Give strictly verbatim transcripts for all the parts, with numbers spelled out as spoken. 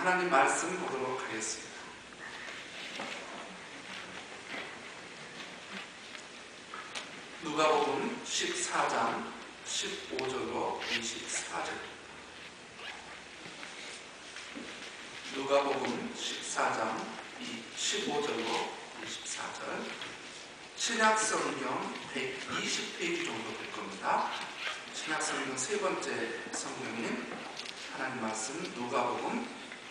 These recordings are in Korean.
하나님 말씀 보도록 하겠습니다. 누가복음 십사 장 십오 절로 이십사 절. 누가복음 십사 장 십오 절로 이십사 절. 신약성경 백이십 페이지 정도 될 겁니다. 신약성경 세 번째 성경인 하나님 말씀 누가복음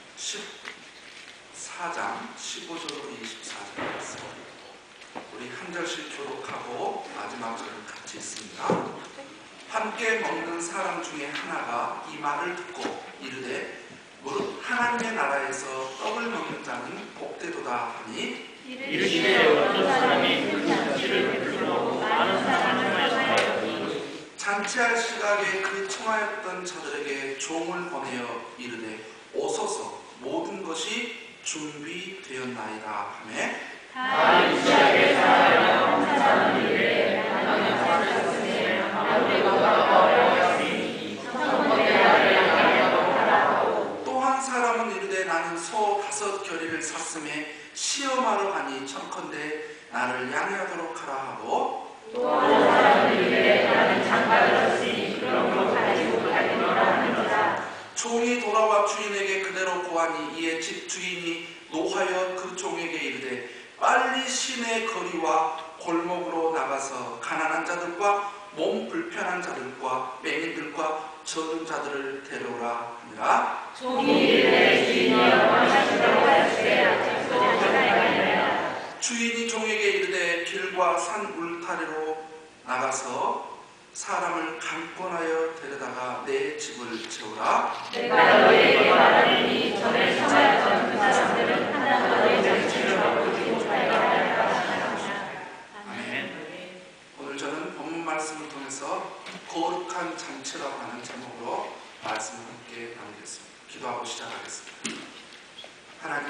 십사 장 십오 절로 이십사 절 말씀. 우리 한 절씩 교독하고 마지막 절을 같이 읽습니다. 함께 먹는 사람 중에 하나가 이 말을 듣고 이르되 무릇 하나님의 나라에서 떡을 먹는 자는 복되도다 하니 이르시되 어떤 사람이 큰 잔치를 베풀고 많은 사람을 청하였더니 잔치할 시각에 그 청하였던 자들에게 종을 보내어 이르되 오소서 모든 것이 준비되었나이다 하매 다 이시하게 사하여 한 사람이 이르되 나는 살았으니 아우리가 어려웠으니 성공대하를 양하여 하라고 또 한 사람은 이르되 나는 소 다섯 겨리를 샀음에 시험하러 가니 청컨대 나를 양해하도록 하라 하고 또 한 사람은 이르되 나는 장가를 샀으니 그러므로 가지 못하리라 하는지라. 종이 돌아와 주인에게 그대로 고하니 이에 집 주인이 노하여 그 종에게 이르되 빨리 시내 거리와 골목으로 나가서 가난한 자들과 몸 불편한 자들과 맹인들과 저른 자들을 데려오라 하니라. 종이 이르되 주인이여 원하시도록 하시되 약속하시나이다. 주인이 종에게 이르되 길과 산 울타리로 나가서 사람을 강권하여 데려다가 내 집을 채우라. 내가 너희에게 말하노니 전에 청하였던 그 사람들은 하나도 너희 잔치를 먹지 못하리라 하시니라. 아멘. 오늘 저는 본문 말씀을 통해서 거룩한 잔치라고 하는 제목으로 말씀을 함께 나누겠습니다. 기도하고 시작하겠습니다. 하나님,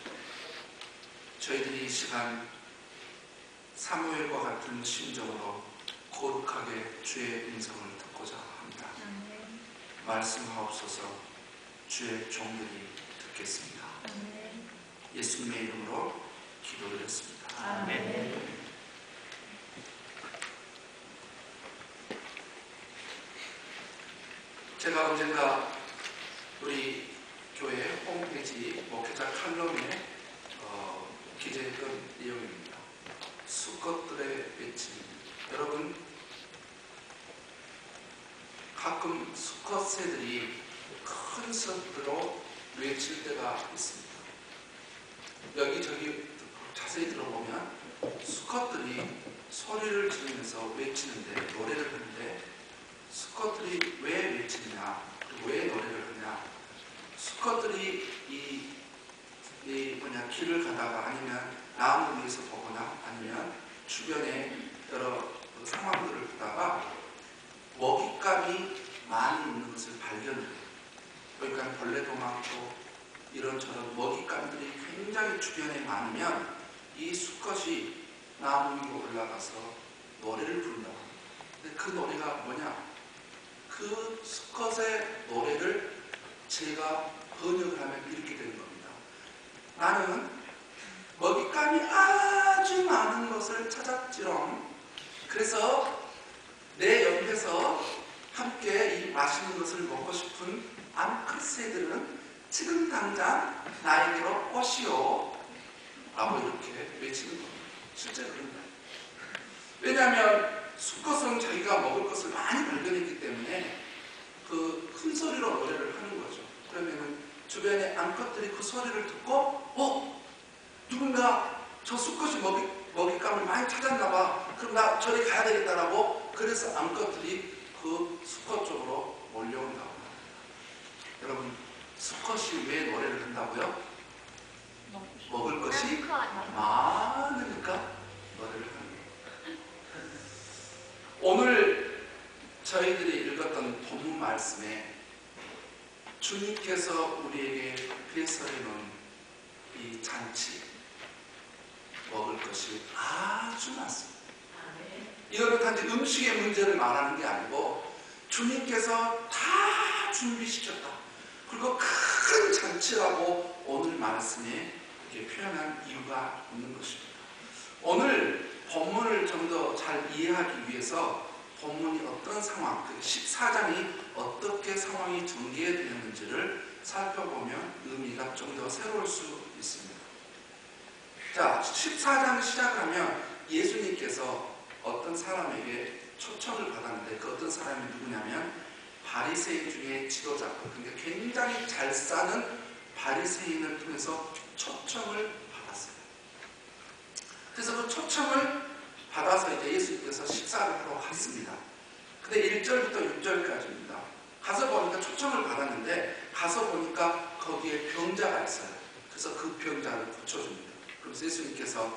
저희들이 이 시간 사무엘과 같은 심정으로 거룩하게 주의 음성을 듣고자 합니다. 말씀하옵소서. 주의 종들이 듣겠습니다. 예수님의 이름으로 기도드렸습니다. 아멘. 제가 언젠가 우리 교회 홈페이지 목회자 칼럼에 어, 기재했던 내용입니다. 수컷들의 외침. 여러분, 가끔 수컷 새들이 큰 소리로 외칠 때가 있습니다. 여기저기 자세히 들어보면 수컷들이 소리를 지르면서 외치는데, 노래를 하는데, 수컷들이 왜 외치느냐, 그리고 왜 노래를 하냐. 수컷들이 이, 이 뭐냐 길을 가다가 아니면 나무 위에서 보거나 아니면 주변에 여러 상황들을 보다가 먹잇감이 많이 있는 것을 발견해요. 그러니까 벌레도 많고 이런저런 먹잇감들이 굉장히 주변에 많으면 이 수컷이 나무 위로 올라가서 노래를 부른다고 합니다. 근데 그 노래가 뭐냐? 그 수컷의 노래를 제가 번역을 하면 이렇게 되는 겁니다. 나는 먹잇감이 아주 많은 것을 찾았지롱. 그래서 내 옆에서 함께 이 맛있는 것을 먹고 싶은 암컷 새들은 지금 당장 나에게로 오시오 라고 이렇게 외치는 겁니다. 실제 그런다. 왜냐하면 수컷은 자기가 먹을 것을 많이 발견했기 때문에 그 큰 소리로 노래를 하는 거죠. 그러면은 주변의 암컷들이 그 소리를 듣고 어? 누군가 저 수컷이 먹이, 먹잇감을 많이 찾았나 봐. 그럼 나 저리 가야 되겠다라고. 그래서 암컷들이 그 수컷 쪽으로 몰려온다고 합니다. 여러분, 수컷이 왜 노래를 한다고요? 먹을 것이 많으니까 노래를 하는 거예요. 오늘 저희들이 읽었던 본문 말씀에 주님께서 우리에게 베풀어 놓은 이 잔치, 먹을 것이 아주 많습니다. 이거는 단지 음식의 문제를 말하는 게 아니고 주님께서 다 준비시켰다. 그리고 큰 잔치 잔치라고 오늘 말씀에 이렇게 표현한 이유가 있는 것입니다. 오늘 본문을 좀 더 잘 이해하기 위해서 본문이 어떤 상황, 십사 장이 어떻게 상황이 전개되었는지를 살펴보면 의미가 좀 더 새로울 수 있습니다. 자, 십사 장 시작하면 예수님께서 어떤 사람에게 초청을 받았는데 그 어떤 사람이 누구냐면 바리새인 중에 지도자, 그러니까 굉장히 잘 사는 바리새인을 통해서 초청을 받았어요. 그래서 그 초청을 받아서 이제 예수님께서 식사를 하러 갔습니다. 근데 일 절부터 육 절까지입니다. 가서 보니까 초청을 받았는데 가서 보니까 거기에 병자가 있어요. 그래서 그 병자를 고쳐줍니다. 그래서 예수님께서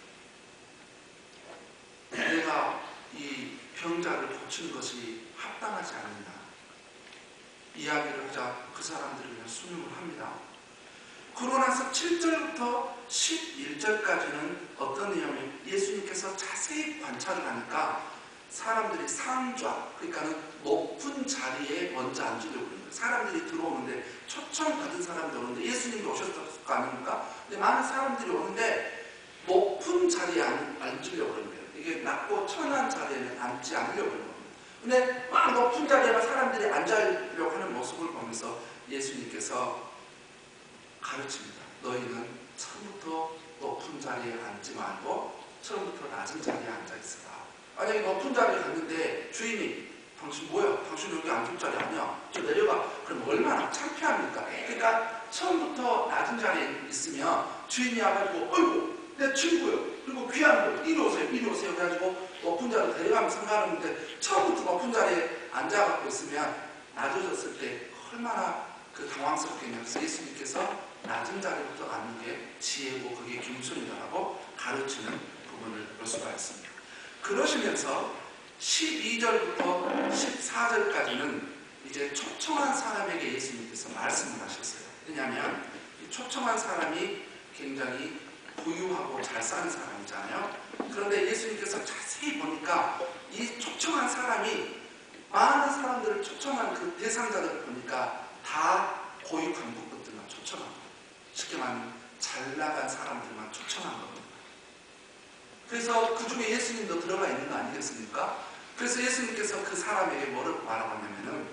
내가 이 병자를 고치는 것이 합당하지 않는다 이야기를 하자 그 사람들을 위해 순응을 합니다. 그러고 나서 칠 절부터 십일 절까지는 어떤 내용이 예수님께서 자세히 관찰을 하니까 사람들이 상좌, 그러니까는 높은 자리에 먼저 앉으려고 그러는 거예요. 사람들이 들어오는데 초청받은 사람들 오는데 예수님이 오셨을 거 아닙니까? 근데 많은 사람들이 오는데 높은 자리에 앉으려고 그러는 거예요. 이게 낮고 천한 자리에는 앉지 않으려고 그러는 겁니다. 근데 막 높은 자리에만 사람들이 앉으려고 하는 모습을 보면서 예수님께서 가르칩니다. 너희는 처음부터 높은 자리에 앉지 말고 처음부터 낮은 자리에 앉아 있어라. 만약에 높은 자리에 갔는데 주인이 당신 뭐야? 당신 여기 앉을 자리 아니야? 저 내려가. 그럼 얼마나 창피합니까? 그러니까 처음부터 낮은 자리에 있으면 주인이 와가지고 어이구 내 친구요. 그리고 귀한 분 이리 오세요. 이리 오세요. 그래가지고 높은 자리로 데려가면 상관없는데 처음부터 높은 자리에 앉아갖고 있으면 낮아졌을 때 얼마나 그 당황스럽겠냐. 그래서 예수님께서 낮은 자리부터 앉는 게 지혜고 그게 겸손이다라고 가르치는 부분을 볼 수가 있습니다. 그러시면서 십이 절부터 십사 절까지는 이제 초청한 사람에게 예수님께서 말씀을 하셨어요. 왜냐하면 이 초청한 사람이 굉장히 부유하고 잘 사는 사람이잖아요. 그런데 예수님께서 자세히 보니까 이 초청한 사람이 많은 사람들을 초청한 그 대상자들을 보니까 다 고유 강북들만 초청한 거예요. 쉽게 말하면 잘 나간 사람들만 초청한 겁니다. 그래서 그 중에 예수님도 들어가 있는 거 아니겠습니까? 그래서 예수님께서 그 사람에게 뭐를 말하냐면은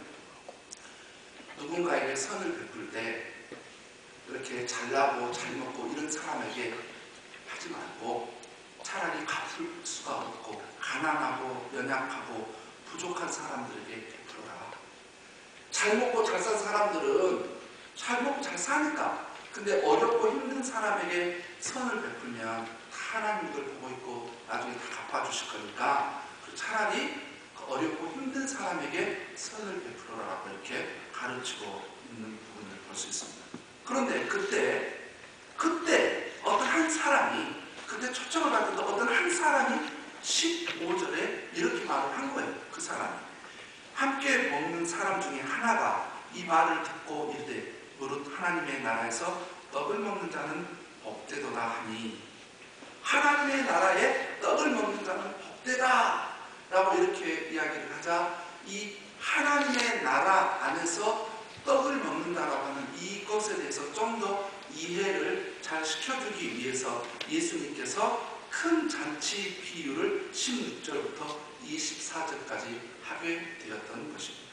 누군가에게 선을 베풀 때 이렇게 잘나고 잘 먹고 이런 사람에게 하지 말고 차라리 갚을 수가 없고 가난하고 연약하고 부족한 사람들에게 베풀어라. 잘 먹고 잘 산 사람들은 잘 먹고 잘 사니까. 근데 어렵고 힘든 사람에게 선을 베풀면 하나님 그걸 보고 있고 나중에 다 갚아주실 거니까 차라리 어렵고 힘든 사람에게 선을 베풀어라고 이렇게 가르치고 있는 부분을 볼 수 있습니다. 그런데 그때 그때 어떤 한 사람이 그때 초청을 받았던 어떤 한 사람이 십오 절에 이렇게 말을 한 거예요. 그 사람이 함께 먹는 사람 중에 하나가 이 말을 듣고 이르되 무릇 하나님의 나라에서 떡을 먹는 자는 복되도다 하니 하나님의 나라에 떡을 먹는 자는 복되다 라고 이렇게 이야기를 하자 이 하나님의 나라 안에서 떡을 먹는다라고 하는 이것에 대해서 좀 더 이해를 잘 시켜주기 위해서 예수님께서 큰 잔치 비유를 십육 절부터 이십사 절까지 하게 되었던 것입니다.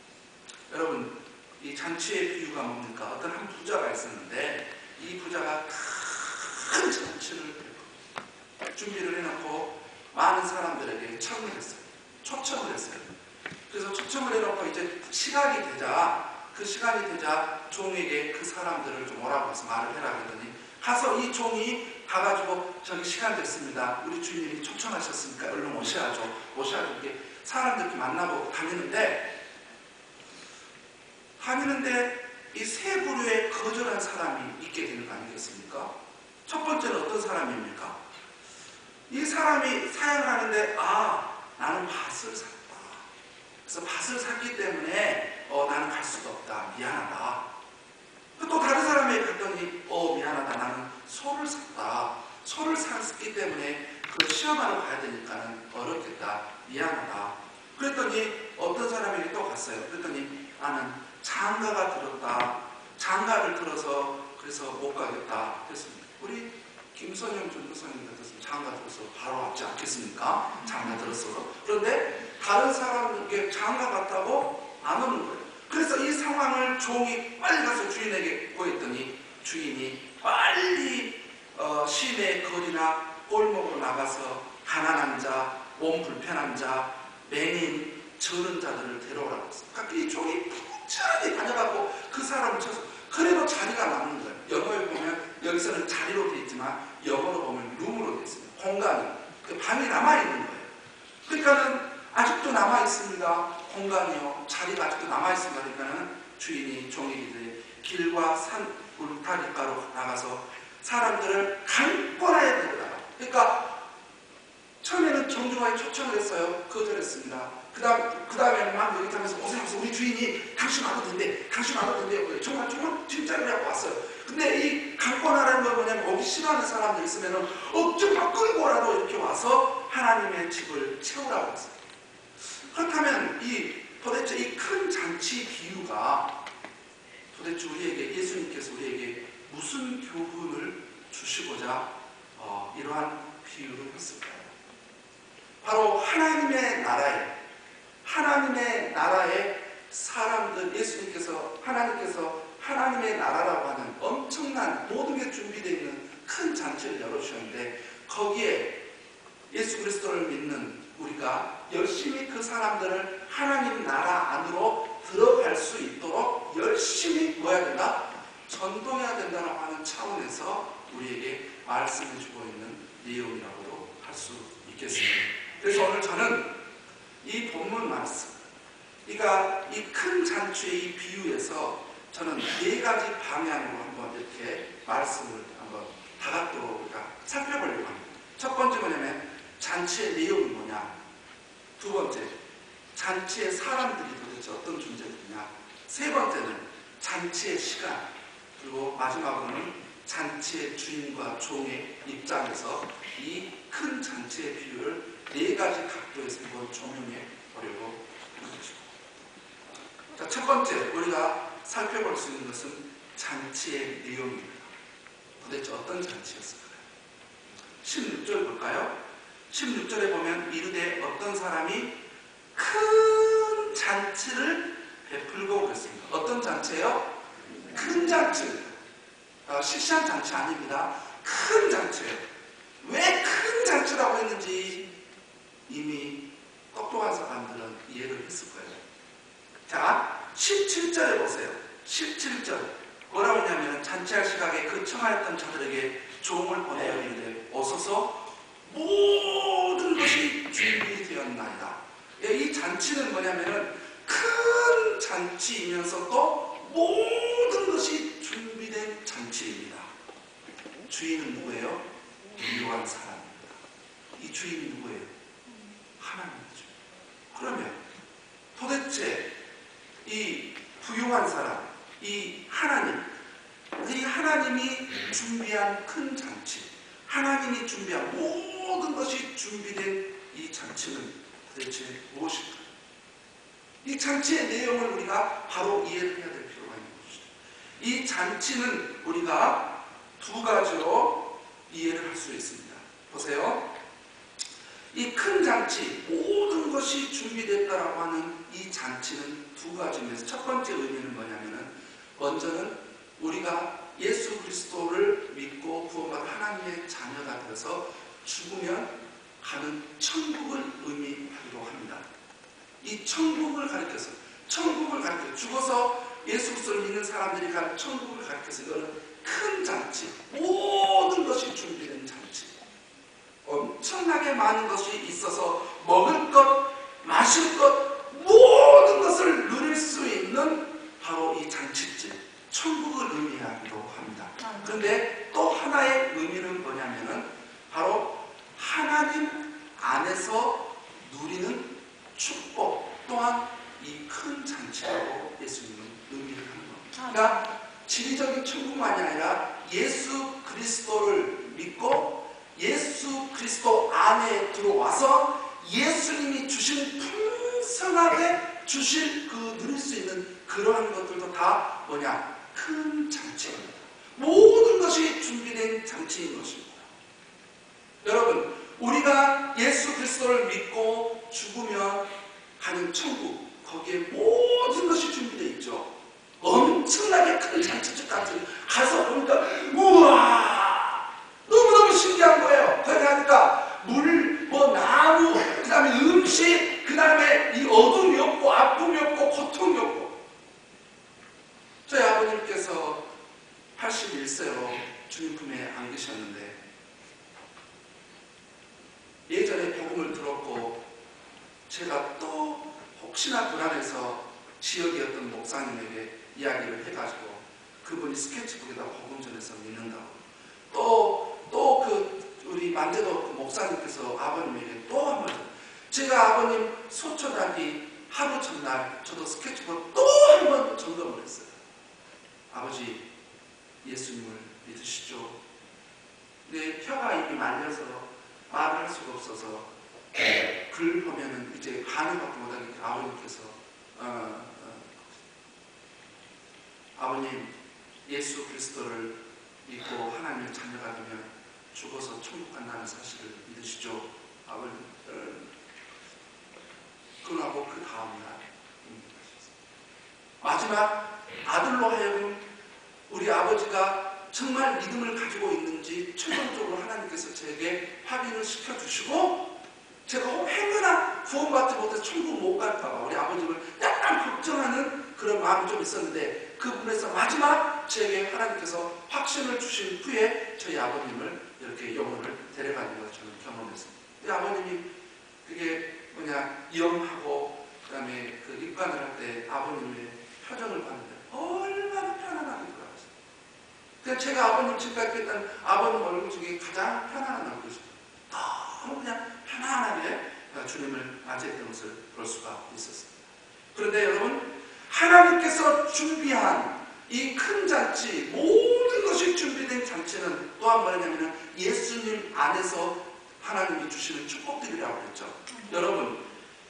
여러분 이 잔치의 비유가 뭡니까? 어떤 한 부자가 있었는데 이 부자가 큰 잔치를 준비를 해놓고 많은 사람들에게 청을 했어요. 초청을 했어요. 그래서 초청을 해놓고 이제 시간이 되자 그 시간이 되자 종에게 그 사람들을 좀 오라고 해서 말을 해라 그러더니 가서 이 종이 가가지고 저기 시간 됐습니다. 우리 주인님이 초청하셨으니까 얼른 오셔야죠. 오셔야죠. 이게 사람들 만나고 다니는데 다니는데 이 세 부류의 거절한 사람이 있게 되는 거 아니겠습니까? 첫 번째는 어떤 사람입니까? 이 사람이 사양을 하는데 아 나는 밭을 샀다. 그래서 밭을 샀기 때문에 어, 나는 갈 수가 없다. 미안하다. 또 다른 사람에게 갔더니 어 미안하다. 나는 소를 샀다. 소를 샀기 때문에 그 시험하러 가야 되니까는 어렵겠다. 미안하다. 그랬더니 어떤 사람에게 또 갔어요. 그랬더니 나는 장가가 들었다. 장가를 들어서 그래서 못 가겠다 했습니다. 우리 김선영 전도사님 같았으면 장가 들어서 바로 왔지 않겠습니까? 장가 들었어서. 그런데 다른 사람에게 장가 갔다고 안 오는 거예요. 그래서 이 상황을 종이 빨리 가서 주인에게 보였더니 주인이 빨리 어, 시내 거리나 골목으로 나가서 가난한 자, 몸 불편한 자, 맹인, 저런 자들을 데려오라고 했어요. 그러니까 이 종이 부지런히 다녀가고 그 사람을 쳐서 그래도 자리가 남는 거예요. 영어에 보면 여기서는 자리로 되어 있지만 영어로 보면 룸으로 되어 있습니다. 공간이. 그 방이 남아있는 거예요. 그러니까는 아직도 남아있습니다. 공간이요. 자리가 아직도 남아있습니다. 그러니까는 주인이 종에게 이르되 길과 산 울타리가로 나가서 사람들을 강권하여 데려다가. 그러니까 처음에는 정중하게 초청을 했어요. 거절했습니다. 그 다음, 그 다음에는 막 여기 타면서 고생하면서 우리 주인이 당신 와도 된대, 당신 와도 된대. 정말, 정말 진짜로 왔어요. 근데 이 강권하라는 건 뭐냐면 오기 싫어하는 사람들 있으면은 억지 막 끌고 오라도 이렇게 와서 하나님의 집을 채우라고 했어요. 그렇다면 이 도대체 이 큰 잔치 비유가 도대체 우리에게, 예수님께서 우리에게 무슨 교훈을 주시고자 어, 이러한 비유를 했을까요? 바로 하나님의 나라에, 하나님의 나라의 사람들, 예수님께서, 하나님께서 하나님의 나라라고 하는 엄청난 모든 게 준비되어 있는 큰 잔치를 열어주셨는데 거기에 예수 그리스도를 믿는 우리가 열심히 그 사람들을 하나님 나라 안으로 들어갈 수 있도록 열심히 뭐 해야 된다? 전도해야 된다고 하는 차원에서 우리에게 말씀해주고 있는 내용이라고도 할 수 있겠습니다. 그래서 오늘 저는 이 본문 말씀, 그러니까 이 큰 잔치의 이 비유에서 저는 네 가지 방향으로 한번 이렇게 말씀을 한번 다각도로 우리가 살펴보려고 합니다. 첫 번째 뭐냐면 잔치의 내용이 뭐냐. 두 번째, 잔치의 사람들이 도대체 어떤 존재들이냐. 세 번째는 잔치의 시간. 그리고 마지막으로는 잔치의 주인과 종의 입장에서 이 큰 잔치의 비유를 네 가지 각도에서 한번 조명해 보려고 하는 것입니다. 자, 첫 번째 우리가 살펴볼 수 있는 것은 잔치의 내용입니다. 도대체 어떤 잔치였을까요? 십육 절 볼까요? 십육 절에 보면 이르되 어떤 사람이 큰 잔치를 베풀고 그랬습니다. 어떤 잔치예요? 큰 잔치. 어, 시시한 잔치 아닙니다. 큰 잔치예요. 왜 큰 잔치라고 했는지 이미 똑똑한 사람들은 이해를 했을 거예요. 자, 십칠 절에 보세요. 십칠 절 뭐라고 했냐면 잔치할 시각에 그 청하였던 자들에게 종을 보내어 이르되 오소서 모든 것이 준비되었나이다. 이 잔치는 뭐냐면은 큰 잔치이면서 또 모든 것이 준비된 잔치입니다. 주인은 누구예요? 부유한 사람입니다. 이 주인이 누구예요? 하나님이죠. 그러면 도대체 이 부유한 사람, 이 하나님, 이 하나님이 준비한 큰 잔치, 하나님이 준비한 모든 것이 준비된 이 잔치는 도대체 무엇일까? 이 잔치의 내용을 우리가 바로 이해를 해야 될 필요가 있는 것이죠. 이 잔치는 우리가 두 가지로 이해를 할 수 있습니다. 보세요. 이 큰 잔치, 모든 것이 준비됐다라고 하는 이 잔치는 두 가지입니다. 첫 번째 의미는 뭐냐면은 먼저는 우리가 예수 그리스도를 믿고 구원받은 하나님의 자녀가 되어서 죽으면 가는 천국을 의미하기도 합니다. 이 천국을 가리켜서, 천국을 가리켜 죽어서 예수 그리스도를 믿는 사람들이 가는 천국을 가리켜서 이거는 큰 잔치, 모든 것이 준비된 잔치. 엄청나게 많은 것이 있어서 먹을 것, 마실 것, 모든 것을 누릴 수 있는 바로 이 잔치집, 천국을 의미하기도 합니다. 그런데 또 하나의 의미는 뭐냐면은 바로 하나님 안에서 누리는 축복 또한 이 큰 잔치라고 예수님은 의미를 하는 겁니다. 그러니까 지리적인 천국만이 아니라 예수 그리스도를 믿고 예수 그리스도 안에 들어와서 예수님이 주신 풍성하게 주실 그 누릴 수 있는 그러한 것들도 다 뭐냐? 큰 잔치입니다. 모든 것이 준비된 잔치인 것입니다. 여러분, 우리가 예수 그리스도를 믿고 죽으면 가는 천국, 거기에 모든 것이 준비되어 있죠. 엄청나게 큰 잔치집 같은, 가서 보니까 우와, 너무너무 신기한 거예요. 거기 가니까 물, 뭐 나무, 그 다음에 음식, 그 다음에 이 어둠이 없고 아픔이 없고 고통이 없고. 저희 아버님께서 팔십일 세로 주님 품에 안 계셨는데, 예전에 복음을 들었고 제가 또 혹시나 불안해서 지역의 어떤 목사님에게 이야기를 해가지고 그분이 스케치북에다 복음 전해서 믿는다고, 또 또 그 우리 만대도 그 목사님께서 아버님에게 또 한 번, 제가 아버님 소천하기 하루 전날 저도 스케치북 또 한 번 점검을 했어요. 아버지, 예수님을 믿으시죠? 근데 혀가 이미 말려서 말을 할 수가 없어서 글 보면은 이제 반응밖에 못하니까 아버님께서 어, 어, 아버님, 예수 그리스도를 믿고 하나님의 자녀가 되면 죽어서 천국 간다는 사실을 믿으시죠? 아버님, 어, 그러고 그 다음날 마지막 아들로 하여금 우리 아버지가 정말 믿음을 가지고 있는지 최종적으로 하나님께서 제게 확인을 시켜주시고, 제가 행여나 구원받지 못해서 천국 못 갈까봐 우리 아버님을 약간 걱정하는 그런 마음이 좀 있었는데, 그 부분에서 마지막 제게 하나님께서 확신을 주신 후에 저희 아버님을 이렇게 영혼을 데려가는 걸 저는 경험했습니다. 우리 아버님이 그게 뭐냐, 염하고 그 다음에 그 입관을 할 때 아버님의 표정을 봤는데 얼마나 편안하게 돌아갔어요. 그냥 제가 아버님 지금까지 했던 아버님 얼굴 중에 가장 편안한 얼굴이었어요. 너무 그냥 편안하게 주님을 맞이했던 것을 볼 수가 있었습니다. 그런데 여러분, 하나님께서 준비한 이 큰 잔치, 모든 것이 준비된 잔치는 또한 뭐냐면 예수님 안에서 하나님이 주시는 축복들이라고 했죠. 여러분,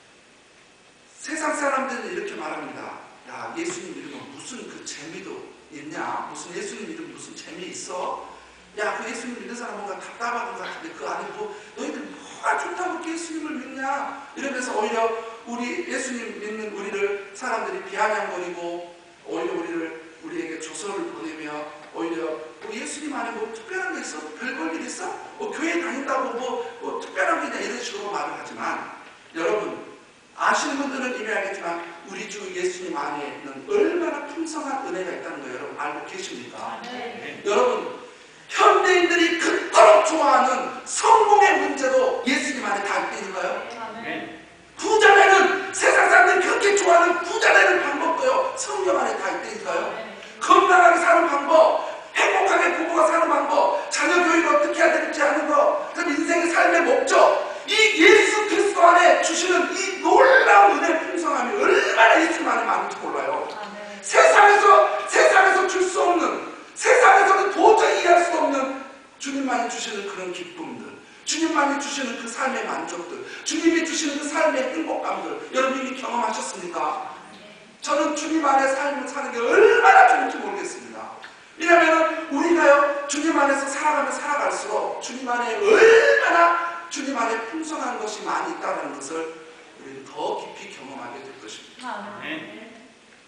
세상 사람들은 이렇게 말합니다. 야, 예수님 이름은 무슨 그 재미도 있냐? 무슨 예수님 이름 무슨 재미 있어? 야, 그 예수님 믿는 사람 뭔가 답답한 것 같은데 그 안에 뭐 너희들 뭐가 좋다고 그렇게 예수님을 믿냐? 이러면서 오히려 우리 예수님 믿는 우리를 사람들이 비아냥거리고, 오히려 우리를 우리에게 조서를 보내며, 오히려 뭐 예수님 안에 뭐 특별한 게 있어? 별 볼 일 있어? 뭐 교회 다닌다고 뭐, 뭐 특별한 게 있냐? 이런 식으로 말을 하지만, 여러분 아시는 분들은 이미 알겠지만 우리 주 예수님 안에는 얼마나 풍성한 은혜가 있다는 거 여러분 알고 계십니까? 네. 여러분, 현대인들이 그토록 좋아하는 성공의 문제도 예수님 안에 다 있는가요? 네. 부자 되는, 세상 사람들이 그렇게 좋아하는 부자 되는 방법도요 성경 안에 다 있다니까요. 네. 건강하게 사는 방법, 행복하게 부부가 사는 방법, 자녀 교육을 어떻게 해야 될지 아는 거, 그럼 인생의 삶의 목적, 이 예수 그리스도 안에 주시는 이 놀라운 은혜의 풍성함이 얼마나 예수님 안에 많은지 몰라요. 아, 네. 세상에서 세상에서 줄 수 없는, 세상에서는 도저히 이해할 수 없는 주님만이 주시는 그런 기쁨들, 주님만이 주시는 그 삶의 만족들, 주님이 주시는 그 삶의 행복감들, 여러분 이미 경험하셨습니까? 저는 주님 안에 삶을 사는 게 얼마나 좋은지 모르겠습니다. 왜냐하면 우리가요 주님 안에서 살아가면 살아갈수록 주님 안에 얼마나 주님 안에 풍성한 것이 많이 있다는 것을 우리는 더 깊이 경험하게 될 것입니다. 아, 네.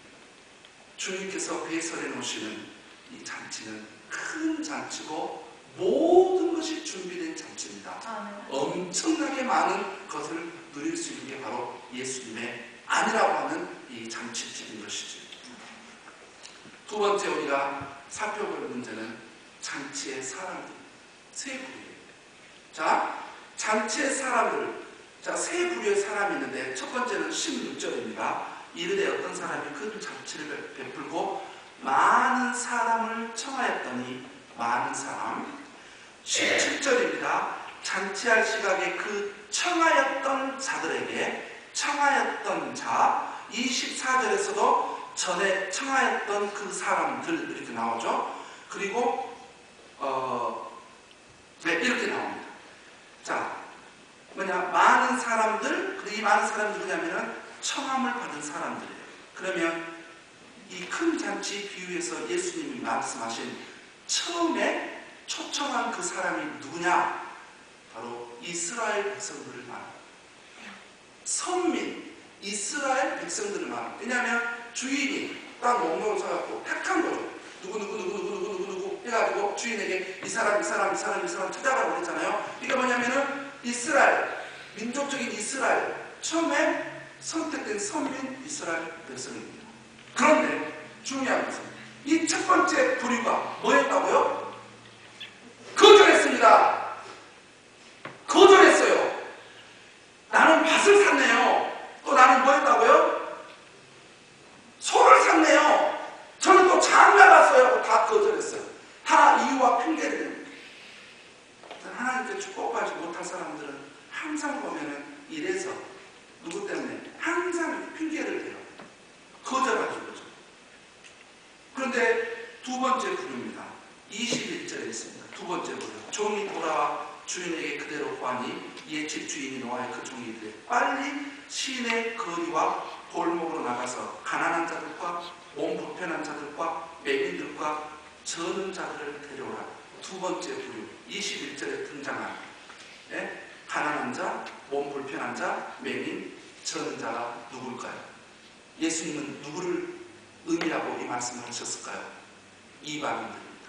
주님께서 배설해 놓으시는 이 잔치는 큰 잔치고 모든 것이 준비된 잔치입니다. 아, 네. 엄청나게 많은 것을 누릴 수 있는 게 바로 예수님의 안이라고 하는 이 잔치집인 것이죠. 두 번째 우리가 살펴볼 문제는 잔치의 사람들, 세 부류예요. 자, 잔치의 사람들, 자, 세 부류의 사람이 있는데 첫 번째는 십육 절입니다. 이르되 어떤 사람이 큰 잔치를 베풀고 많은 사람을 청하였더니 많은 사람. 십칠 절입니다. 잔치할 시각에 그 청하였던 자들에게 청하였던 자. 이십사 절에서도 전에 청하였던 그 사람들 이렇게 나오죠. 그리고 어, 네, 이렇게 나옵니다. 자, 뭐냐, 많은 사람들, 이 많은 사람이 누구냐면은 청함을 받은 사람들이에요. 그러면 이 큰 잔치 비유에서 예수님이 말씀하신 처음에 초청한 그 사람이 누구냐? 바로 이스라엘 백성들을 말합니다. 선민, 이스라엘 백성들을 말합니다. 왜냐하면 주인이 딱 몽롱을 서갖고 택한 거죠. 누구 누구 누구 누구 누구 누구 누구 해가지고 주인에게 이 사람 이 사람 이 사람 이 사람 찾아가라고 그랬잖아요. 이게 뭐냐면은 이스라엘, 민족적인 이스라엘, 처음에 선택된 선민 이스라엘 백성입니다. 그런데 중요한 것은 이 첫 번째 부류가 뭐였다고요? 거절했습니다. 거절했어요. 나는 밭을 샀네요. 또 나는 뭐였다고요? 소를 샀네요. 저는 또 장가 갔어요. 다 거절했어요. 다 이유와 핑계를 댑니다. 하나님께 축복받지 못할 사람들은 항상 보면은 이래서 누구 때문에 항상 핑계를 대요. 거절하는 거죠. 그런데 두 번째 부류입니다. 이십일 절에 있습니다. 두 번째 부류. 종이 돌아와 주인에게 그대로 구하니 이에 집 주인이 노하여 그 종이 이르되 빨리 시내 거리와 골목으로 나가서 가난한 자들과 몸 불편한 자들과 매민들과 저는 자들을 데려오라. 두 번째 부류. 이십일 절에 등장한 예? 가난한 자, 몸 불편한 자, 매민, 저는 자가 누굴까요? 예수님은 누구를 의미하고 이 말씀을 하셨을까요? 이방인들입니다.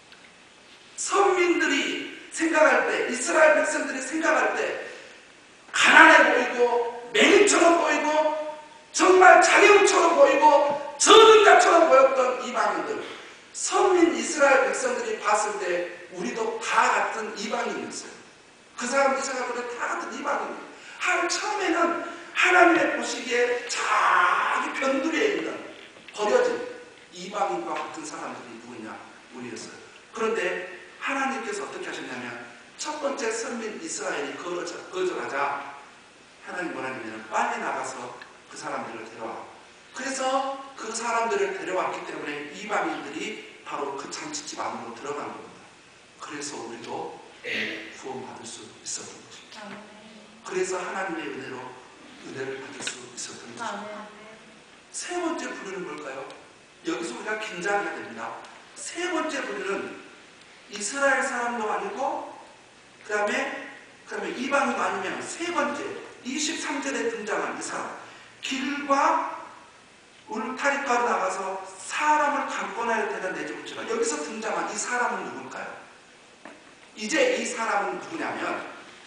선민들이 생각할 때, 이스라엘 백성들이 생각할 때 가난해 보이고 매민처럼 보이고 정말 자기처럼 보이고 저능자처럼 보였던 이방인들, 선민 이스라엘 백성들이 봤을 때 우리도 다 같은 이방인이었어요. 그 사람들이 생각하기에 다 같은 이방인이에요. 한 처음에는 하나님의 보시기에 자기 변두리에 있는 버려진 이방인과 같은 사람들이 누구냐? 우리였어요. 그런데 하나님께서 어떻게 하셨냐면 첫 번째 선민 이스라엘이 거절하자 하나님 뭐라냐면 빨리 나가서 그 사람들을 데려와. 그래서 그 사람들을 데려왔기 때문에 이방인들이 바로 그 잔치집 안으로 들어간 겁니다. 그래서 우리도 구원받을 수 있었던 것입니다. 그래서 하나님의 은혜로 은혜를 받을 수 있었던 것입니다. 세 번째 부류는 뭘까요? 여기서 우리가 긴장해야 됩니다. 세 번째 부류는 이스라엘 사람도 아니고 그 다음에 그 다음에 이방인도 아니면 세 번째 이십삼 절에 등장한 이 사람, 길과 울타리가로 나가서 사람을 강권하여 대단 내지부처가 여기서 등장한 이 사람은 누굴까요? 이제 이 사람은 누구냐면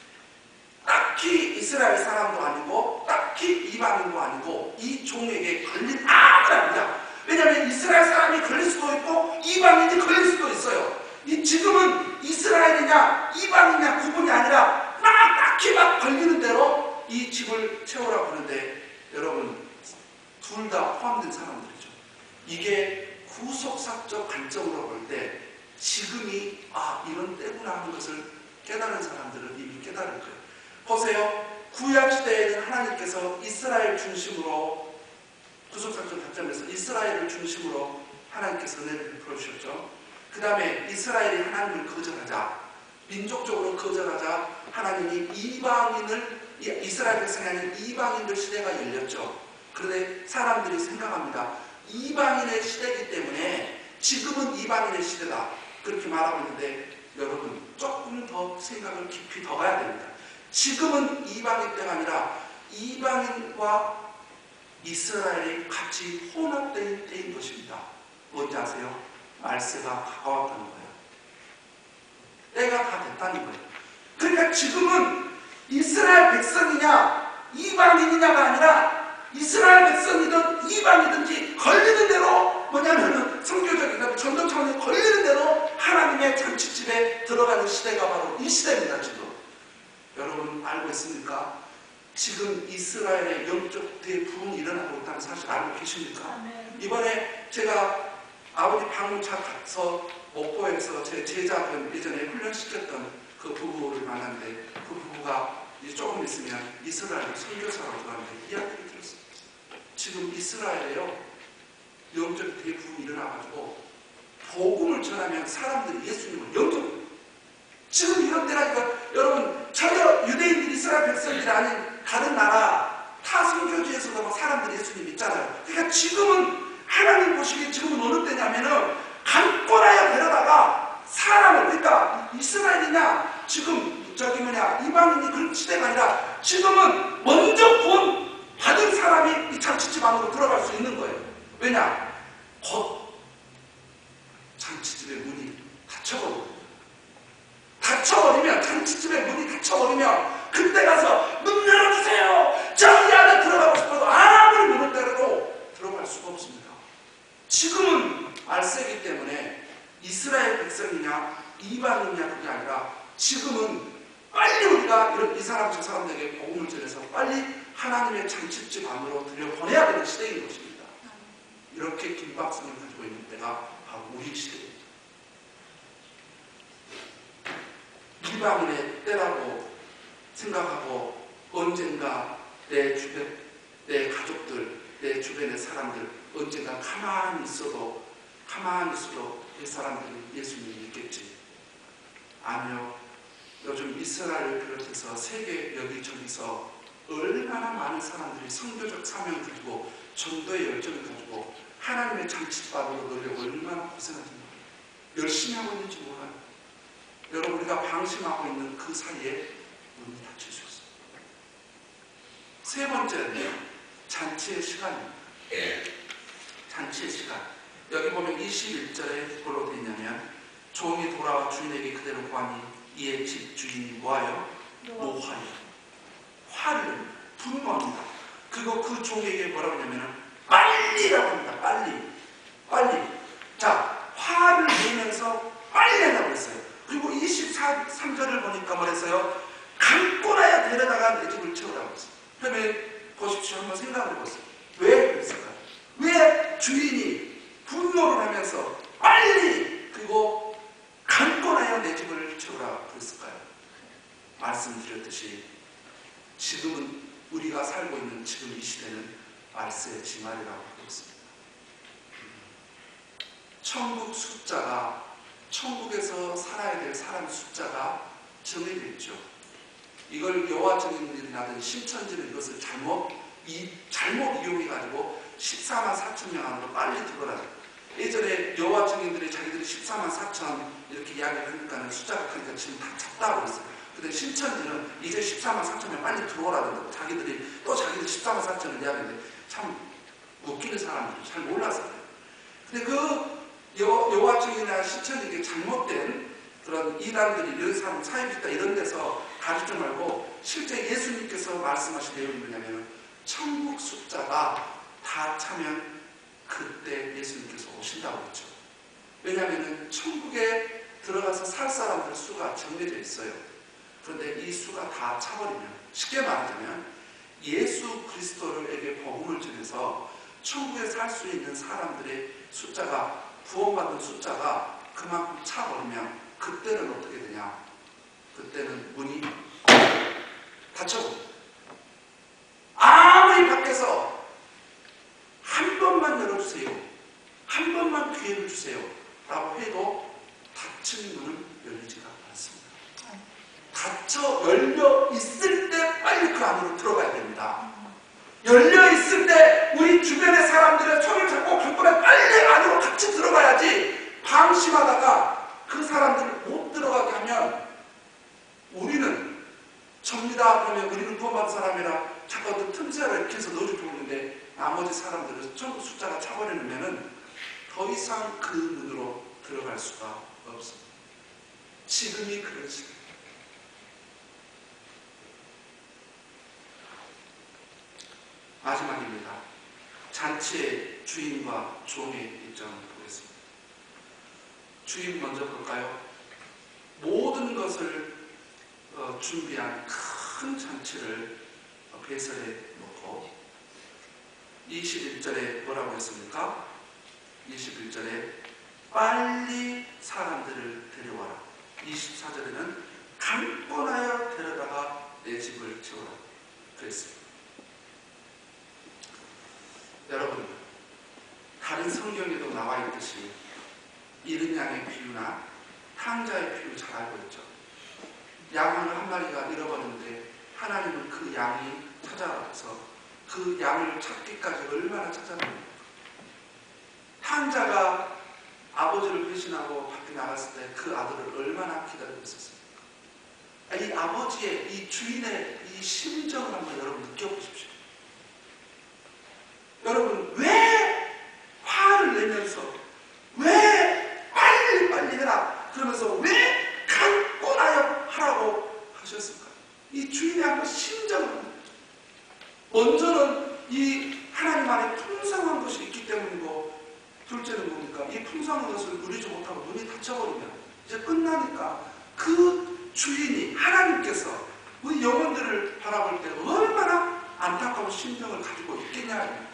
딱히 이스라엘 사람도 아니고 딱히 이방인도 아니고 이 종에게 걸린 아무 사람이야. 왜냐하면 이스라엘 사람이 걸릴 수도 있고 이방인이 걸릴 수도 있어요. 이 지금은 이스라엘이냐 이방이냐 구분이 아니라 막 딱히 막 걸리는 대로 이 집을 채우라고 하는데 여러분 둘 다 포함된 사람들이죠. 이게 구속사적 관점으로 볼 때 지금이 아 이런 때구나 하는 것을 깨달은 사람들은 이미 깨달을 거예요. 보세요. 구약시대에는 하나님께서 이스라엘 중심으로 구속사적 관점에서 이스라엘을 중심으로 하나님께서 은혜를 베풀어 주셨죠. 그 다음에 이스라엘이 하나님을 거절하자 민족적으로 거절하자 하나님이 이방인을 이스라엘 백성이 아닌 이방인들 시대가 열렸죠. 그런데 사람들이 생각합니다. 이방인의 시대이기 때문에 지금은 이방인의 시대다 그렇게 말하고 있는데 여러분 조금 더 생각을 깊이 더 가야 됩니다. 지금은 이방인 때가 아니라 이방인과 이스라엘이 같이 혼합된 때인 것입니다. 뭔지 아세요? 말세가 가까웠다는 거예요. 때가 다 됐다는 거예요. 그러니까 지금은 이스라엘 백성이냐 이방인이냐가 아니라 이스라엘 백성이든 이방이든지 걸리는 대로 뭐냐면은 성교적인 전도 차원에 걸리는 대로 하나님의 잔치집에 들어가는 시대가 바로 이 시대입니다. 지금 여러분 알고 있습니까? 지금 이스라엘의 영적 대부흥이 일어나고 있다는 사실 알고 계십니까? 이번에 제가 아버지 방문차 가서 목포에서 제 제자분 예전에 훈련시켰던 그 부부를 만났는데 그 부부가 이제 조금 있으면 이스라엘 선교사라고 하는데 이야기를 들었습니다. 지금 이스라엘에요 영적 대부흥이 일어나가지고 복음을 전하면 사람들이 예수님을 영적 지금 이런 때라니까 여러분 전혀 유대인들 이스라엘 백성들이 아닌 다른 나라 타 선교지에서도 막 사람들이 예수님 믿잖아요. 그러니까 지금은 하나님 보시기에 지금은 어느 때냐면은 강권하여 데려다가 사람을, 그러니까 이스라엘이냐 지금 저기 뭐냐 이방인이 그런 시대가 아니라 지금은 먼저 구원 받은 사람이 이 잔치집 안으로 들어갈 수 있는 거예요. 왜냐? 곧 잔치집의 문이 닫혀버립니다. 닫혀버리면, 잔치집의 문이 닫혀버리면 그때 가서 문 열어주세요, 저기 안에 들어가고 싶어도 아무리 문을 때려도 들어갈 수가 없습니다. 지금은 말세기 때문에 이스라엘 백성이냐 이방인이냐 그게 아니라 지금은 빨리 우리가 이런 이 사람 저 사람들에게 복음을 전해서 빨리 하나님의 잔치집 안으로 들여보내야 되는 시대인 것입니다. 이렇게 긴박성을 가지고 있는 때가 바로 우리 시대입니다. 이방인의 때라고 생각하고 언젠가 내 주변, 내 가족들, 내 주변의 사람들 언젠가 가만히 있어도 가만히 있어도 그 사람들이 예수님을 믿겠지. 아니요. 요즘 이스라엘을 비롯해서 세계 여기저기서 얼마나 많은 사람들이 선교적 사명을 가지고 전도의 열정을 가지고 하나님의 잔치집 안으로 넣으려고 얼마나 고생하는지 열심히 하고 있는지 몰라요. 여러분, 우리가 방심하고 있는 그 사이에 문이 닫힐 수 있어요. 세 번째는요, 잔치의 시간입니다. 잔치의 시간. 여기 보면 이십일 절에 뭐로 되어 있냐면, 종이 돌아와 주인에게 그대로 구하니 이에 집 주인이 뭐하여? 노하여. 화를 분노합니다. 그리고 그 종에게 뭐라고 하냐면 빨리라고 합니다. 빨리. 빨리. 자, 화를 내면서 빨리 내라고 했어요. 그리고 이십삼 절을 보니까 뭐랬어요? 강권하여 데려다가 내 집을 채우라고 했어요. 그러면 보십시오. 한번 생각을 해보세요. 왜 그랬을까요? 왜 주인이 분노를 하면서 빨리 그리고 강권하여 내 집을 채우라고 그랬을까요? 말씀드렸듯이 지금은 우리가 살고 있는 지금 이 시대는 말세의 징알이라고 하고 있습니다. 천국 숫자가, 천국에서 살아야 될 사람 숫자가 정해져 있죠. 이걸 여호와 증인들이라든 신천지는 이것을 잘못 이 잘못 이용해가지고 십사만 사천 명 안으로 빨리 들어가라. 예전에 여호와 증인들이 자기들이 십사만 사천 이렇게 이야기를 하니까는 숫자가 크니까 지금 다 찼다고 했어요. 근데 신천지는 이제 십사만 사천 명 빨리 들어오라던데 자기들이 또 자기들 십사만 사천을 이야기하는데 참 웃기는 사람들이 잘 몰라서 그래요. 근데 그 여호와 증인이나 신천지에 잘못된 그런 이단들이 이런 사람 사입있다 이런 데서 가르치지 말고 실제 예수님께서 말씀하신 내용이 뭐냐면 천국 숫자가 다 차면 그때 예수님께서 오신다고 했죠. 왜냐하면 천국에 들어가서 살 사람들 수가 정해져 있어요. 그런데 이 수가 다 차버리면, 쉽게 말하자면 예수 그리스도에게 복음을 전해서 천국에 살 수 있는 사람들의 숫자가, 구원받은 숫자가 그만큼 차버리면 그때는 어떻게 되냐? 그때는 문이 닫혀버립니다. 아무리 밖에서 한 번만 열어주세요, 한 번만 기회를 주세요 라고 해도 닫힌 문은 열리지가 않습니다. 닫혀 열려 있을 때 빨리 그 안으로 들어가야 됩니다. 열려 있을 때 우리 주변의 사람들의 손을 잡고 강권에 빨리 안으로 같이 들어가야지, 방심하다가 그 사람들을 못 들어가게 하면 우리는 접니다 그러면 우리는 구원받은 사람이라 자꾸 틈새를 이렇게 해서 넣어주고 있는데 나머지 사람들은 전부 숫자가 차버리면은 더 이상 그 문으로 들어갈 수가 없습니다. 지금이 그런 시간. 마지막입니다. 잔치의 주인과 종의 입장을 보겠습니다. 주인 먼저 볼까요? 모든 것을 어, 준비한 큰 잔치를 어, 배설해 놓고 이십일 절에 뭐라고 했습니까? 이십일 절에 빨리 사람들을 데려와라. 이십사 절에는 강권하여 데려다가 내 집을 채우라 그랬습니다. 여러분, 다른 성경에도 나와 있듯이 이른 양의 비유나 탕자의 비유 잘 알고 있죠. 양 한 마리가 잃어버렸는데 하나님은 그 양이 찾아와서 그 양을 찾기까지 얼마나 찾아갑니까? 환자가 아버지를 배신하고 밖에 나갔을 때 그 아들을 얼마나 기다리고 있었습니까? 이 아버지의, 이 주인의 이 심정을 한번 여러분 느껴보십시오. 여러분, 왜 화를 내면서, 왜 빨리 빨리 해라 그러면서 왜 감고 나요 하라고 하셨을까요? 이 주인의 한번 심정을, 먼저는 이 하나님 안에 풍성한 것이 있기 때문이고, 둘째는 뭡니까? 이 풍성한 것을 누리지 못하고 눈이 닫혀버리면 이제 끝나니까 그 주인이, 하나님께서 우리 영혼들을 바라볼 때 얼마나 안타까운 심정을 가지고 있겠냐.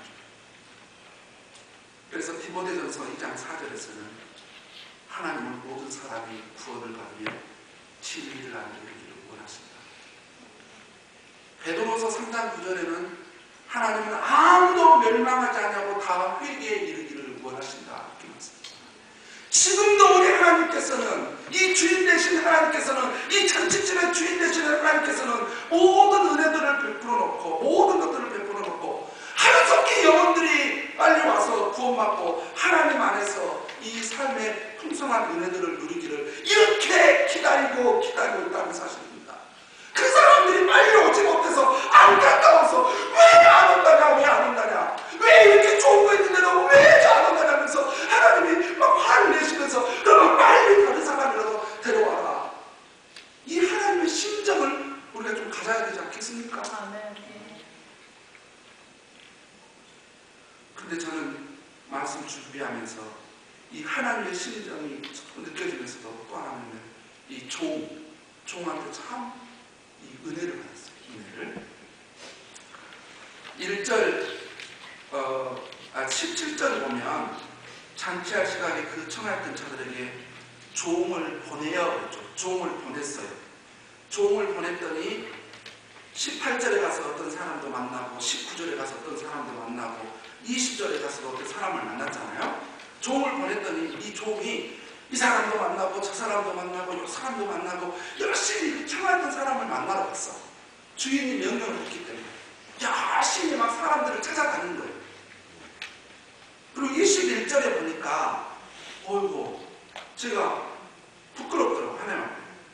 그래서 디모데전서 이 장 사 절에서는 하나님은 모든 사람이 구원을 받으며 진리를 알게 되기를 원하신다. 베드로서 삼 장 구 절에는 하나님은 아무도 멸망하지 않냐고 다 회개에 이르기를 원하신다. 이렇게 말씀합니다. 지금도 우리 하나님께서는, 이 주인 되신 하나님께서는, 이 잔치집의 주인 되신 하나님께서는 모든 은혜들을 베풀어 놓고, 모든 것들을 베풀어 놓고, 하루속히 영혼들이 빨리 와서 구원받고 하나님 안에서 이 삶의 풍성한 은혜들을 누리기를 이렇게 기다리고 기다리고 있다는 사실입니다. 그 사람들이 빨리 오지 못해서 안타까워서 왜 안 온다냐, 왜 안 온다냐, 왜 이렇게 좋은 거 있는데도 왜 안 온다냐 하면서 하나님이 막 화를 내시면서 그러면 빨리 다른 사람이라도 데려와라. 이 하나님의 심정을 우리가 좀 가져야 되지 않겠습니까? 근데 저는 말씀 준비하면서 이 하나님의 심정이 느껴지면서도 또 하나는 이 종, 종한테 참 이 은혜를 받았어요. 은혜를. 일 절, 어, 아, 십칠 절 보면 잔치할 시간에 그 청하였던 자들에게 종을 보내어 그랬죠. 종을 보냈어요. 종을 보냈더니 십팔 절에 가서 어떤 사람도 만나고, 십구 절에 가서 어떤 사람도 만나고, 이십 절에 가서 어떤 사람을 만났잖아요. 종을 보냈더니 이 종이 이 사람도 만나고 저 사람도 만나고 이 사람도 만나고 열심히 청하던 사람을 만나러 갔어. 주인이 명령을 했기 때문에 열심히 막 사람들을 찾아다닌 거예요. 그리고 이십일 절에 보니까 어이구, 제가 부끄럽더라고. 하나님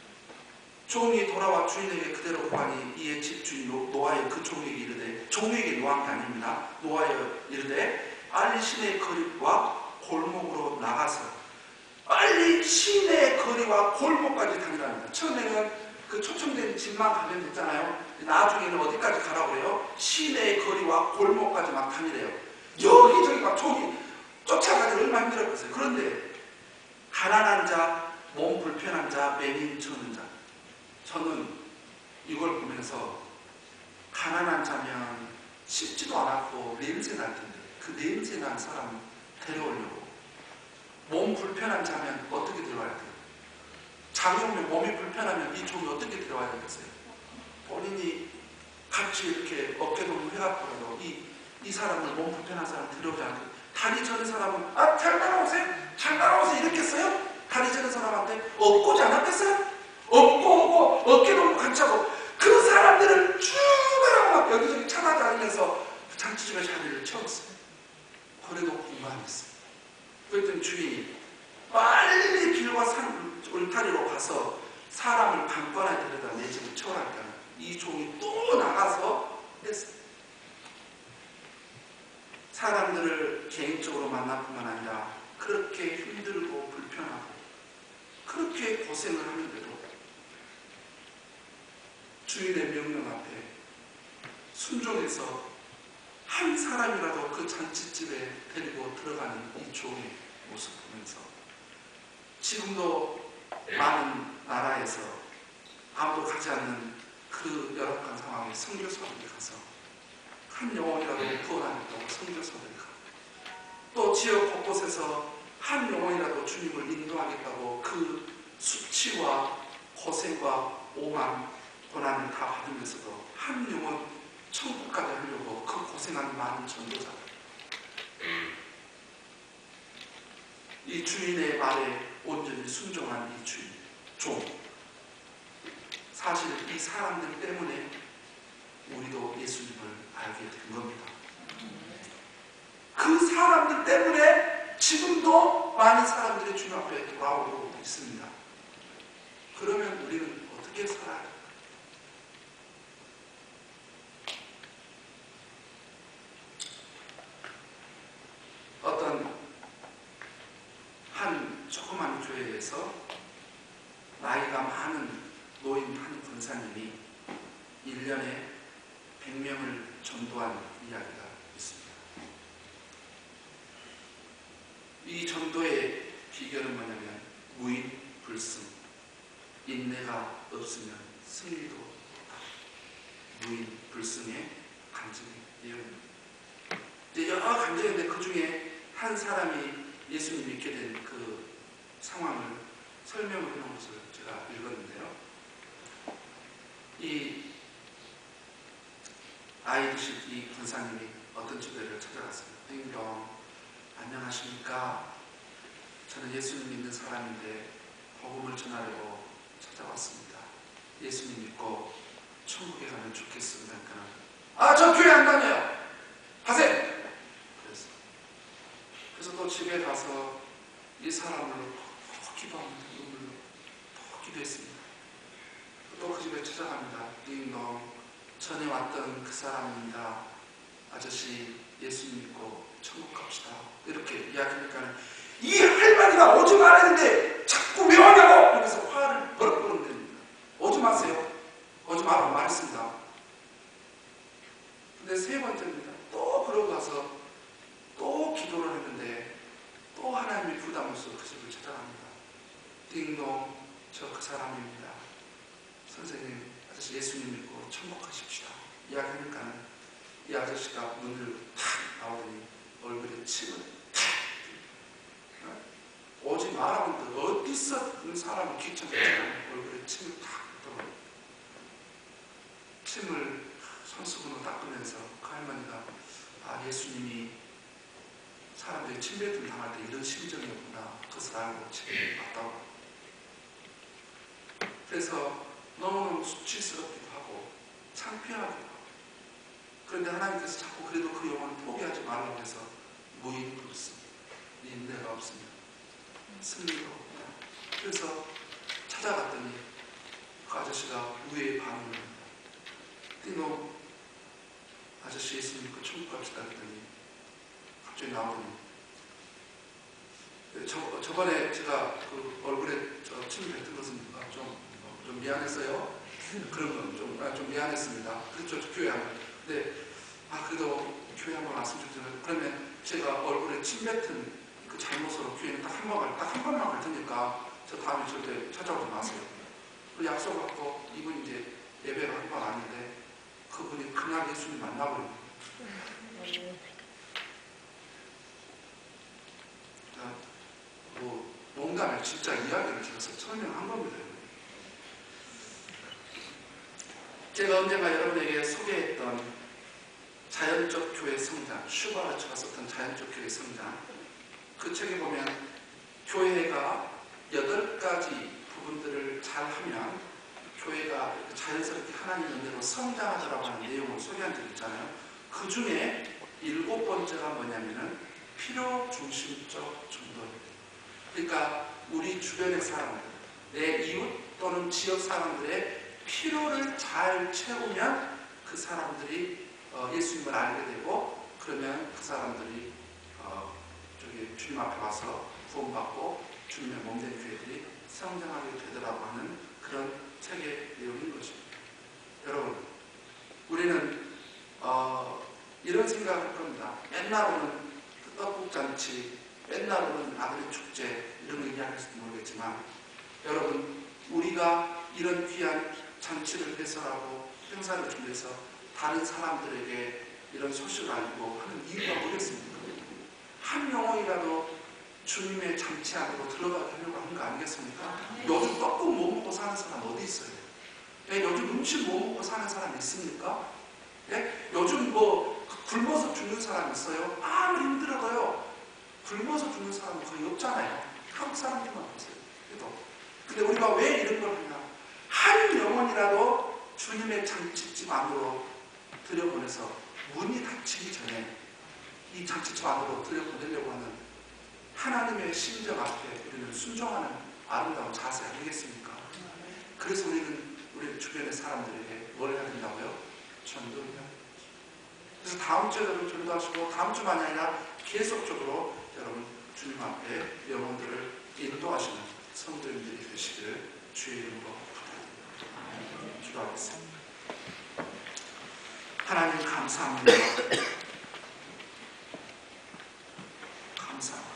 종이 돌아와 주인에게 그대로 구하니 이에 집주인 노아의 그 종에게 이르되, 종에게 노한 게 아닙니다. 노아에 이르되 빨리 시내의 거리와 골목으로 나가서 빨리 시내의 거리와 골목까지 다니랍니다. 처음에는 그 초청된 집만 가면 됐잖아요. 나중에는 어디까지 가라고 해요? 시내의 거리와 골목까지 막 다니래요. 여기저기 막 종이 쫓아가기 얼마나 힘들었겠어요. 그런데 가난한 자, 몸 불편한 자, 매민 처는 자, 저는 이걸 보면서 가난한 자면 쉽지도 않았고 냄새 날 텐데 그 냄새 난 사람 데려오려고, 몸 불편한 자면 어떻게 들어와야 돼요? 장애우면 몸이 불편하면 이 종이 어떻게 들어와야 되겠어요? 본인이 같이 이렇게 어깨동무 해갖고라도 이, 이 사람을, 몸 불편한 사람 데려오지 않고, 다리 저는 사람은 아, 잘 따라오세요? 잘 따라오세요? 이렇게 했어요? 다리 저는 사람한테 업고지 않았겠어요? 업고 오고 어깨동무 같이 하고 그 사람들을 쭉 하라고 막 여기저기 찾아다니면서 잔치집에 자리를 채웠어요. 그래도 공감했어요. 그랬더니 주인이 빨리 길과 산 울타리로 가서 사람을 강권하게 데려다 내 집을 채워라니까 이 종이 또 나가서 했어요. 사람들을 개인적으로 만나뿐만 아니라 그렇게 힘들고 불편하고 그렇게 고생을 하는데도 주인의 명령 앞에 순종해서 한 사람이라도 그 잔치집에 데리고 들어가는 이 종의 모습 보면서 지금도 많은 나라에서 아무도 가지 않는 그 열악한 상황에 선교사들이 가서 한 영혼이라도 구원하겠다고 선교사들이 가고, 또 지역 곳곳에서 한 영혼이라도 주님을 인도하겠다고 그 수치와 고생과 오만 고난을 다 받으면서도 한 영혼 천국까지 하려고 그 고생하는 많은 전도자들, 이 주인의 말에 온전히 순종한 이 주인, 종, 사실 이 사람들 때문에 우리도 예수님을 알게 된 겁니다. 그 사람들 때문에 지금도 많은 사람들이 주님 앞에 돌아오고 있습니다. 그러면 우리는 어떻게 살아요? 어떤 한 조그만 교회에서 나이가 많은 노인 한 권사님이 일 년에 백 명을 전도한 이야기가 있습니다. 이 전도의 비결은 뭐냐면 무인 불승, 인내가 없으면 승리도 없다. 무인 불승의 간증의 내용입니다. 이제 여러 간증인데 그 중에 한 사람이 예수님 믿게 된 그 상황을 설명을 해놓은 것을 제가 읽었는데요. 이 아이 드실 이 권사님이 어떤 집회를 찾아갔습니다. 띵동, 안녕하십니까? 저는 예수님 믿는 사람인데 복음을 전하려고 찾아왔습니다. 예수님 믿고 천국에 가면 좋겠습니다. 아, 저 교회 안 다녀요. 하세요. 그래서 그래서 또 집에 가서 이 사람을 푹 기도합니다. 눈물로 푹 기도했습니다. 또 그 집에 찾아갑니다. 띵동, 전에 왔던 그 사람입니다. 아저씨 예수님 믿고 천국 갑시다. 이렇게 이야기하니까 이 할머니가 오지 말아야 되는데 자꾸 왜 오냐고! 그래서 화를 버럭버럭 냅니다. 오지 마세요. 오지 말라고 말했습니다. 근데 세 번째입니다. 또 그러고 가서 또 기도를 했는데 또 하나님이 부담으로써 그 집을 찾아갑니다. 띵동, 저 그 사람입니다. 선생님, 아저씨 예수님 믿고 천국 가십시다. 이야기하니까 이 아저씨가 문을 탁 나오더니 얼굴에 침을 탁, 어? 오지 말라고 어디서 그 사람을 귀찮게 얼굴에 침을 탁 들어 침을 손수건으로 닦으면서 그 할머니가 아, 예수님이 사람들이 침뱉음 당할 때 이런 심정이었구나. 그것을 알고 집에 왔다고. 그래서 너무너무 수치스럽기도 하고 창피하기도 하고, 그런데 하나님께서 자꾸 그래도 그 영혼을 포기하지 말라고 해서 무인불승, 인내가 없습니다. 승리가 없다. 그래서 찾아갔더니 그 아저씨가 의외의 반응을 합니다. 띵동, 아저씨 예수님 믿고 천국 갑시다 했더니 갑자기 나오더니 저, 저번에 제가 그 얼굴에 저 침 뱉은 것은 좀, 좀 미안했어요. 그런 건 좀, 아, 좀 미안했습니다. 그렇죠. 저 교회 안. 근데 아, 그래도 교회 한번 왔으면 좋겠어요. 그러면 제가 얼굴에 침 뱉은 그 잘못으로 교회는 딱 한 번만, 딱 한 번만 갈 테니까 저 다음에 절대 찾아오지 마세요. 그리고 약속받고 이분이 이제 예배가 한 번 왔는데 그분이 그날 예수님 만나버립니다. 뭐 농담에 진짜 이야기를 제가 설명한 겁니다. 제가 언젠가 여러분에게 소개했던 자연적 교회 성장, 슈바르츠가 썼던 자연적 교회 성장, 그 책에 보면 교회가 여덟 가지 부분들을 잘하면 교회가 자연스럽게 하나님 은혜로 성장하더라고 하는 내용을 소개한 적이 있잖아요. 그 중에 일곱 번째가 뭐냐면은 필요 중심적 전도입니다. 그러니까 우리 주변의 사람들, 내 이웃 또는 지역 사람들의 필요를 잘 채우면 그 사람들이 어, 예수님을 알게 되고, 그러면 그 사람들이 어, 저기 주님 앞에 와서 구원받고 주님의 몸된 교회들이 성장하게 되더라고 하는 그런 책의 내용인 것입니다. 여러분, 우리는 어, 이런 생각을 할 겁니다. 맨날 오는 떡국잔치, 맨날 오는 아들의 축제, 이런 거 이야기할지도 모르겠지만, 여러분, 우리가 이런 귀한 잔치를 해설하고 행사를 준비해서 다른 사람들에게 이런 소식을 알고 하는 이유가 뭐겠습니까? 한 영혼이라도 주님의 잔치 안으로 들어가게 하려고 하는 거 아니겠습니까? 요즘 떡국 못 먹고 사는 사람 어디 있어요? 예, 요즘 음식 못 먹고 사는 사람 있습니까? 예? 요즘 뭐 굶어서 죽는 사람 있어요? 아무리 힘들어도요, 굶어서 죽는 사람은 거의 없잖아요. 한국 사람들만 보세요. 그래도. 근데 우리가 왜 이런 걸 하냐? 한 영혼이라도 주님의 잔치집 안으로 들여보내서 문이 닫히기 전에 이 잔치집 안으로 들여보내려고 하는 하나님의 심정 앞에 우리는 순종하는 아름다운 자세 아니겠습니까? 그래서 우리는 우리 주변의 사람들에게 뭘 해야 된다고요? 전도를 해야 됩니다. 그래서 다음 주에 여러분 전도하시고 다음 주만이 아니라 계속적으로 여러분 주님 앞에 영혼들을 인도하시는 성도님들이 되시기를 주의 이름으로 부탁드립니다. 기도하겠습니다. 하나님 감사합니다. 감사합니다.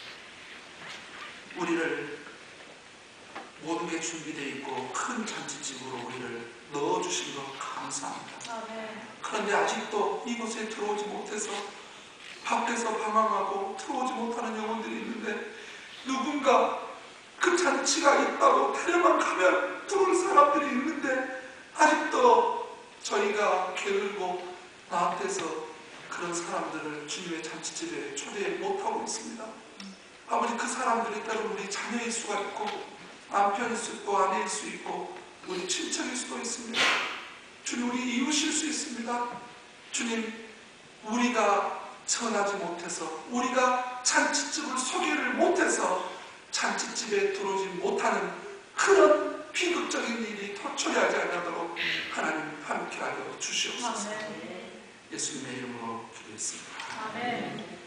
우리를 모든 게 준비되어 있고 큰 잔치집으로 우리를 넣어주신 것 감사합니다. 아멘. 그런데 아직도 이곳에 들어오지 못해서 밖에서 방황하고 들어오지 못하는 영혼들이 있는데 누군가 그 잔치가 있다고 데려만 가면 들어올 사람들이 있는데 아직도 저희가 게을고 나한테서 그런 사람들을 주님의 잔치집에 초대해 못하고 있습니다. 아버지, 그 사람들이 때로는 우리 자녀일 수가 있고 남편일 수 있고 아내일 수 있고 우리 친척일 수도 있습니다. 주님, 우리 이웃일 수 있습니다. 주님, 우리가 전하지 못해서 우리가 잔치집을 소개를 못해서 잔치집에 들어오지 못하는 그런 비극적인 일이 더 초래하지 않도록 하나님 함께하여 주시옵소서. 아멘. 예수님의 이름으로 기도했습니다. 아멘.